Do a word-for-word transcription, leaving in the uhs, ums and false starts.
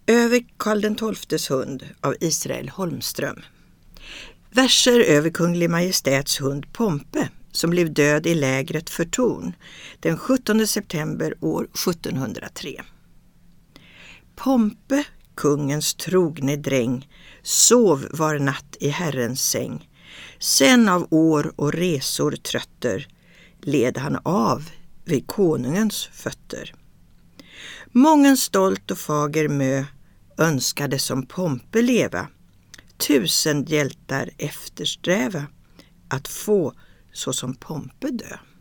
Över Karl den tolftes hund av Israel Holmström. Verser över Kunglig Majestäts hund Pompe som blev död i lägret för Torn den sjuttonde september år sjuttonhundratre. Pompe, kungens trogne dräng, sov var natt i Herrens säng. Sen av år och resor trötter led han av vid konungens fötter. Mången stolt och fager mö önskade som Pompe leva, tusen hjältar eftersträva att få så som Pompe dö.